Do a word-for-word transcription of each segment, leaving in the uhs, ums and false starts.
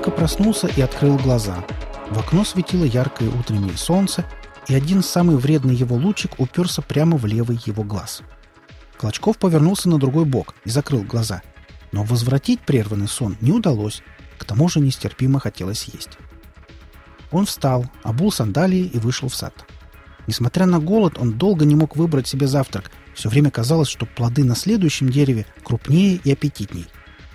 Димка проснулся и открыл глаза. В окно светило яркое утреннее солнце, и один самый вредный его лучик уперся прямо в левый его глаз. Клочков повернулся на другой бок и закрыл глаза. Но возвратить прерванный сон не удалось, к тому же нестерпимо хотелось есть. Он встал, обул сандалии и вышел в сад. Несмотря на голод, он долго не мог выбрать себе завтрак. Все время казалось, что плоды на следующем дереве крупнее и аппетитней.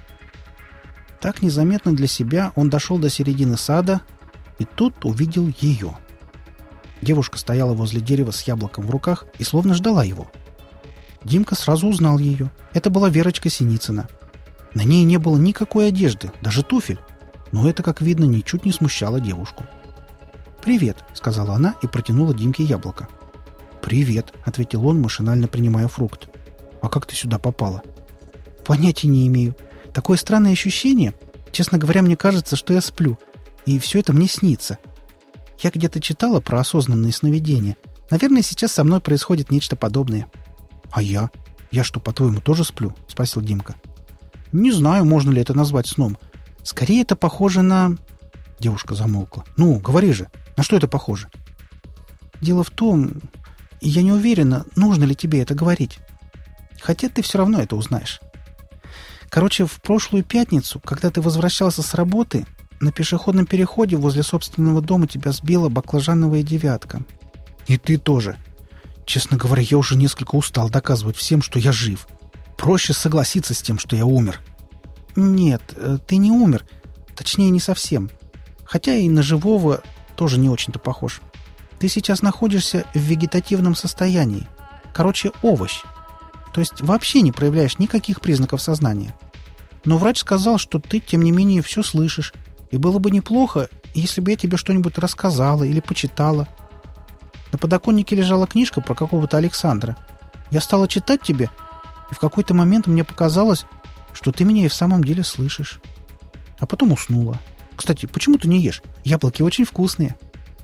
Так незаметно для себя он дошел до середины сада и тут увидел ее. Девушка стояла возле дерева с яблоком в руках и словно ждала его. Димка сразу узнал ее. Это была Верочка Синицына. На ней не было никакой одежды, даже туфель. Но это, как видно, ничуть не смущало девушку. «Привет», — сказала она и протянула Димке яблоко. «Привет», — ответил он, машинально принимая фрукт. «А как ты сюда попала?» «Понятия не имею. Такое странное ощущение. Честно говоря, мне кажется, что я сплю. И все это мне снится. Я где-то читала про осознанные сновидения. Наверное, сейчас со мной происходит нечто подобное». «А я? Я что, по-твоему, тоже сплю?» — спросил Димка. «Не знаю, можно ли это назвать сном. Скорее, это похоже на...» Девушка замолкла. «Ну, говори же, на что это похоже?» «Дело в том... И я не уверена, нужно ли тебе это говорить. Хотя ты все равно это узнаешь. Короче, в прошлую пятницу, когда ты возвращался с работы, на пешеходном переходе возле собственного дома тебя сбила баклажановая девятка. И ты тоже. Честно говоря, я уже несколько устал доказывать всем, что я жив. Проще согласиться с тем, что я умер». «Нет, ты не умер. Точнее, не совсем. Хотя и на живого тоже не очень-то похож. Ты сейчас находишься в вегетативном состоянии. Короче, овощ. То есть вообще не проявляешь никаких признаков сознания. Но врач сказал, что ты, тем не менее, все слышишь. И было бы неплохо, если бы я тебе что-нибудь рассказала или почитала. На подоконнике лежала книжка про какого-то Александра. Я стала читать тебе, и в какой-то момент мне показалось, что ты меня и в самом деле слышишь. А потом уснула. Кстати, почему ты не ешь? Яблоки очень вкусные».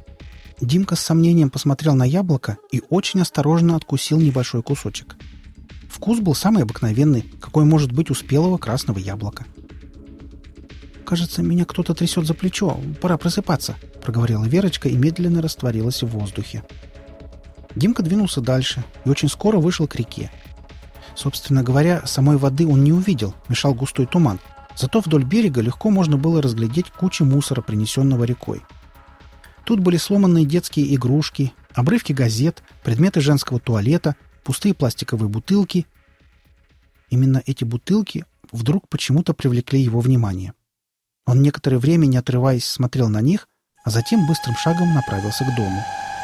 Димка с сомнением посмотрел на яблоко и очень осторожно откусил небольшой кусочек. Вкус был самый обыкновенный, какой может быть у спелого красного яблока. «Кажется, меня кто-то трясет за плечо. Пора просыпаться», — проговорила Верочка и медленно растворилась в воздухе. Димка двинулся дальше и очень скоро вышел к реке. Собственно говоря, самой воды он не увидел, мешал густой туман. Зато вдоль берега легко можно было разглядеть кучу мусора, принесенного рекой. Тут были сломанные детские игрушки, обрывки газет, предметы женского туалета, пустые пластиковые бутылки. Именно эти бутылки вдруг почему-то привлекли его внимание. Он некоторое время, не отрываясь, смотрел на них, а затем быстрым шагом направился к дому.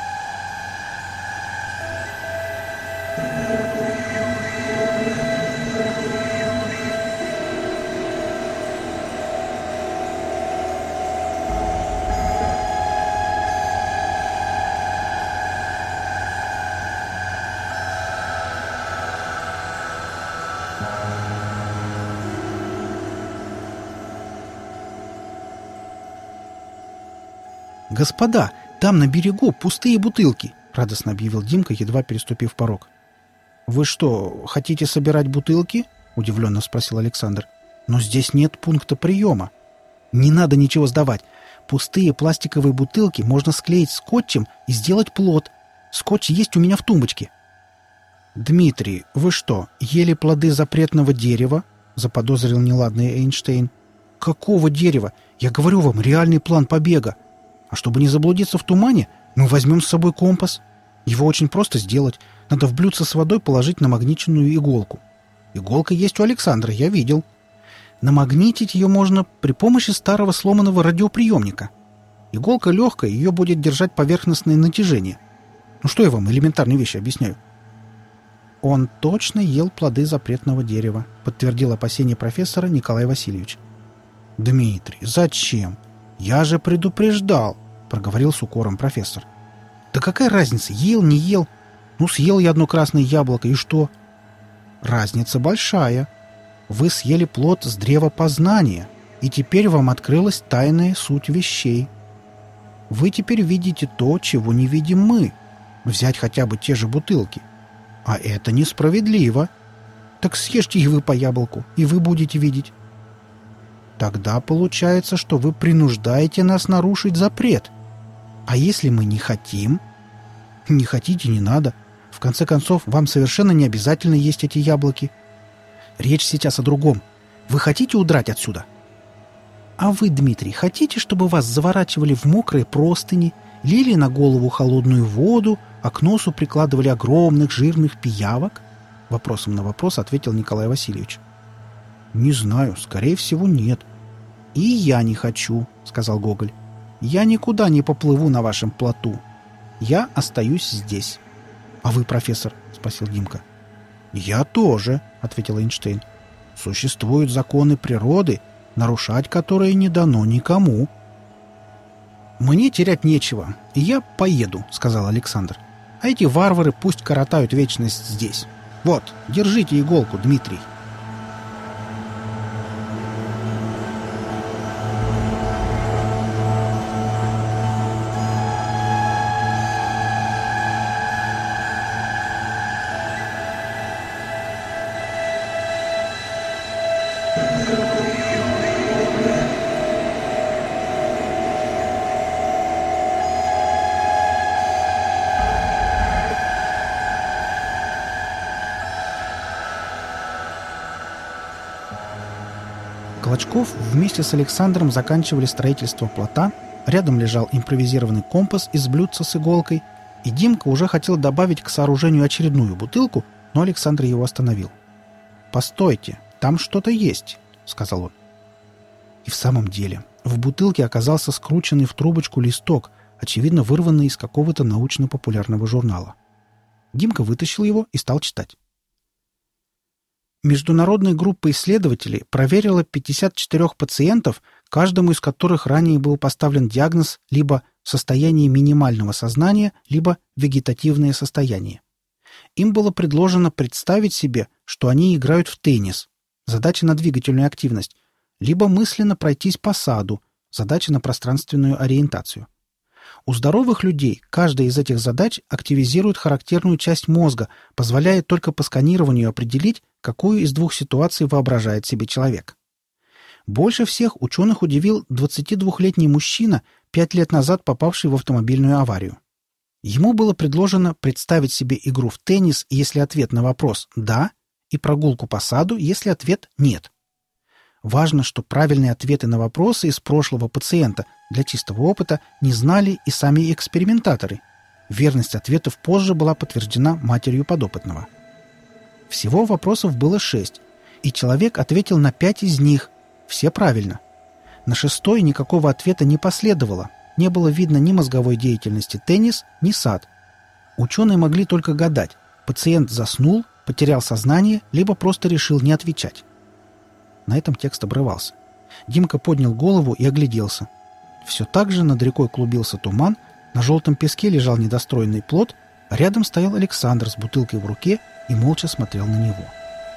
«Господа, там на берегу пустые бутылки!» — радостно объявил Димка, едва переступив порог. «Вы что, хотите собирать бутылки?» — удивленно спросил Александр. «Но здесь нет пункта приема». «Не надо ничего сдавать. Пустые пластиковые бутылки можно склеить скотчем и сделать плод. Скотч есть у меня в тумбочке». «Дмитрий, вы что, ели плоды запретного дерева?» — заподозрил неладный Эйнштейн. «Какого дерева? Я говорю вам, реальный план побега. А чтобы не заблудиться в тумане, мы возьмем с собой компас. Его очень просто сделать. Надо в блюдце с водой положить намагниченную иголку. Иголка есть у Александра, я видел. Намагнитить ее можно при помощи старого сломанного радиоприемника. Иголка легкая, ее будет держать поверхностное натяжение. Ну что я вам элементарные вещи объясняю?» «Он точно ел плоды запретного дерева», подтвердил опасение профессора Николай Васильевич. «Дмитрий, зачем? Я же предупреждал», — проговорил с укором профессор. «Да какая разница, ел, не ел? Ну, съел я одно красное яблоко, и что?» «Разница большая. Вы съели плод с древа познания, и теперь вам открылась тайная суть вещей. Вы теперь видите то, чего не видим мы. Взять хотя бы те же бутылки. А это несправедливо. Так съешьте и вы по яблоку, и вы будете видеть». Тогда получается, что вы принуждаете нас нарушить запрет. А если мы не хотим? Не хотите, не надо. В конце концов, вам совершенно не обязательно есть эти яблоки. Речь сейчас о другом. Вы хотите удрать отсюда? А вы, Дмитрий, хотите, чтобы вас заворачивали в мокрые простыни, лили на голову холодную воду, а к носу прикладывали огромных жирных пиявок? Вопросом на вопрос ответил Николай Васильевич. «Не знаю, скорее всего, нет». «И я не хочу», — сказал Гоголь. «Я никуда не поплыву на вашем плоту. Я остаюсь здесь». «А вы, профессор?» — спросил Димка. «Я тоже», — ответил Эйнштейн. «Существуют законы природы, нарушать которые не дано никому». «Мне терять нечего, и я поеду», — сказал Александр. «А эти варвары пусть коротают вечность здесь. Вот, держите иголку, Дмитрий». Клочков вместе с Александром заканчивали строительство плота, рядом лежал импровизированный компас из блюдца с иголкой, и Димка уже хотел добавить к сооружению очередную бутылку, но Александр его остановил. «Постойте, там что-то есть», — сказал он. И в самом деле в бутылке оказался скрученный в трубочку листок, очевидно вырванный из какого-то научно-популярного журнала. Димка вытащил его и стал читать. Международная группа исследователей проверила пятьдесят четыре пациентов, каждому из которых ранее был поставлен диагноз либо состояние минимального сознания, либо вегетативное состояние. Им было предложено представить себе, что они играют в теннис, задача на двигательную активность, либо мысленно пройтись по саду, задача на пространственную ориентацию. У здоровых людей каждая из этих задач активизирует характерную часть мозга, позволяя только по сканированию определить, какую из двух ситуаций воображает себе человек. Больше всех ученых удивил двадцатидвухлетний мужчина, пять лет назад попавший в автомобильную аварию. Ему было предложено представить себе игру в теннис, если ответ на вопрос «да», и прогулку по саду, если ответ «нет». Важно, что правильные ответы на вопросы из прошлого пациента для чистого опыта не знали и сами экспериментаторы. Верность ответов позже была подтверждена матерью подопытного. Всего вопросов было шесть, и человек ответил на пять из них, все правильно. На шестой никакого ответа не последовало, не было видно ни мозговой деятельности теннис, ни сад. Ученые могли только гадать, пациент заснул, потерял сознание, либо просто решил не отвечать. На этом текст обрывался. Димка поднял голову и огляделся. Все так же над рекой клубился туман, на желтом песке лежал недостроенный плот, а рядом стоял Александр с бутылкой в руке и молча смотрел на него.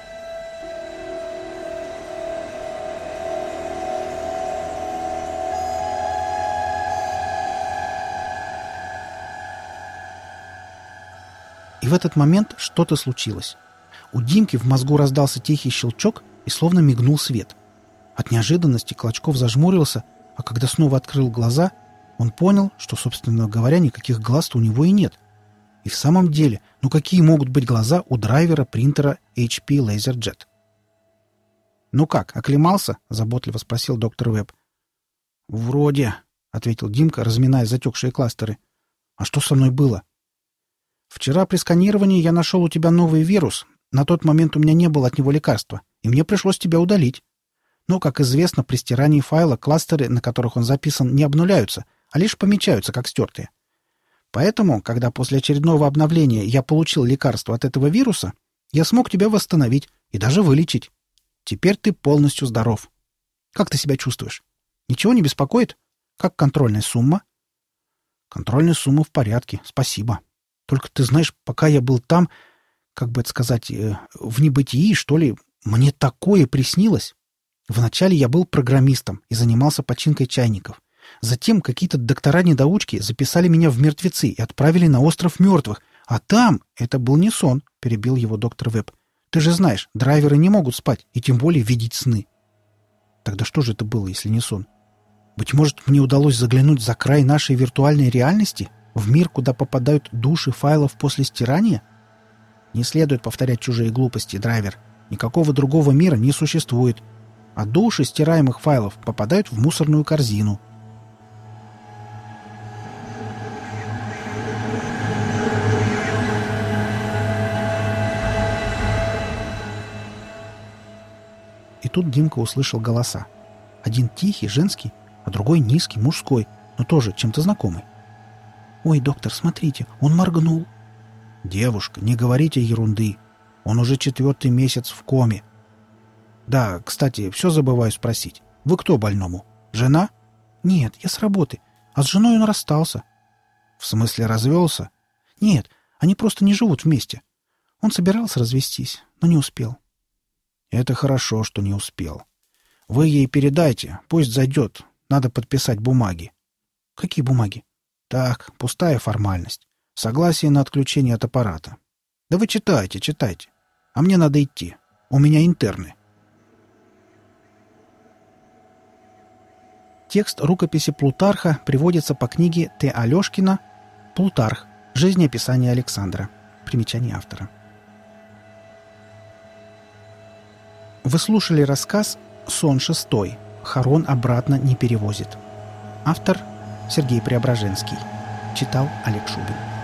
И в этот момент что-то случилось. У Димки в мозгу раздался тихий щелчок, и словно мигнул свет. От неожиданности Клочков зажмурился, а когда снова открыл глаза, он понял, что, собственно говоря, никаких глаз-то у него и нет. И в самом деле, ну какие могут быть глаза у драйвера принтера эйч пи LaserJet? «Ну как, оклемался?» — заботливо спросил доктор Веб. «Вроде», — ответил Димка, разминая затекшие кластеры. «А что со мной было?» «Вчера при сканировании я нашел у тебя новый вирус. На тот момент у меня не было от него лекарства, и мне пришлось тебя удалить. Но, как известно, при стирании файла кластеры, на которых он записан, не обнуляются, а лишь помечаются как стертые. Поэтому, когда после очередного обновления я получил лекарство от этого вируса, я смог тебя восстановить и даже вылечить. Теперь ты полностью здоров. Как ты себя чувствуешь? Ничего не беспокоит? Как контрольная сумма?» «Контрольная сумма в порядке, спасибо. Только ты знаешь, пока я был там, как бы это сказать, э, в небытии, что ли, мне такое приснилось. Вначале я был программистом и занимался починкой чайников. Затем какие-то доктора-недоучки записали меня в мертвецы и отправили на остров мертвых. А там это был не сон», — перебил его доктор Веб. «Ты же знаешь, драйверы не могут спать и тем более видеть сны». Тогда что же это было, если не сон? Быть может, мне удалось заглянуть за край нашей виртуальной реальности, в мир, куда попадают души файлов после стирания? Не следует повторять чужие глупости, драйвер. Никакого другого мира не существует. А души стираемых файлов попадают в мусорную корзину. И тут Димка услышал голоса. Один тихий, женский, а другой низкий, мужской, но тоже чем-то знакомый. «Ой, доктор, смотрите, он моргнул». «Девушка, не говорите ерунды. Он уже четвертый месяц в коме». «Да, кстати, все забываю спросить. Вы кто больному? Жена?» «Нет, я с работы. А с женой он расстался». «В смысле развелся?» «Нет, они просто не живут вместе. Он собирался развестись, но не успел». «Это хорошо, что не успел. Вы ей передайте, пусть зайдет. Надо подписать бумаги». «Какие бумаги?» «Так, пустая формальность. Согласие на отключение от аппарата. Да вы читайте, читайте. А мне надо идти. У меня интерны». Текст рукописи Плутарха приводится по книге Т. Алешкина «Плутарх. Жизнеописание Александра». Примечание автора. Вы слушали рассказ «Сон шестой. Харон обратно не перевозит». Автор Сергей Преображенский. Читал Олег Шубин.